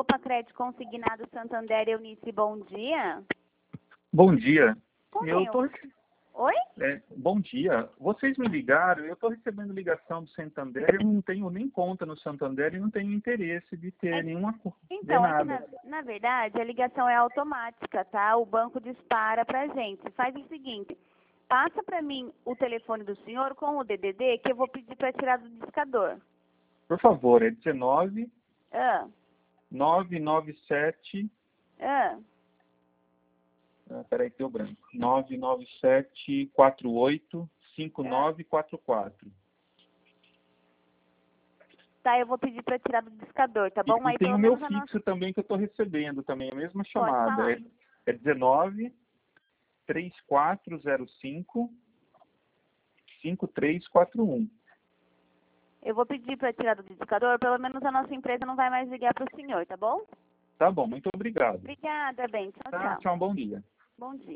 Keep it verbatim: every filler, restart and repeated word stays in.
Opa, Crédito Consignado Santander, Eunice, bom dia. Bom dia. Com Eu quem tô... eu- Oi? é, bom dia. Vocês me ligaram, eu estou recebendo ligação do Santander, eu não tenho nem conta no Santander e não tenho interesse de ter É- nenhuma co- de Então, é que nada. na, na verdade a ligação é automática, tá? O banco dispara pra gente. Faz o seguinte, passa pra mim o telefone do senhor com o D D D que eu vou pedir pra tirar do discador. Por favor, é dezenove, Ah, nove nove sete, ah. ah, peraí que deu branco, nove nove sete quatro oito cinco nove quatro quatro. Tá, eu vou pedir pra tirar do discador, tá E, bom? e Aí tem pelo o meu menos a nossa... fixo também que eu estou recebendo também, a mesma Pode chamada. falar. É, é dezenove, trinta e quatro zero cinco, cinco três quatro um. Eu vou pedir pra tirar do discador, pelo menos a nossa empresa não vai mais ligar pro senhor, tá bom? Tá bom, muito obrigado. Obrigada, bem. Tchau, Tá, tchau. tchau, bom dia. Bom dia.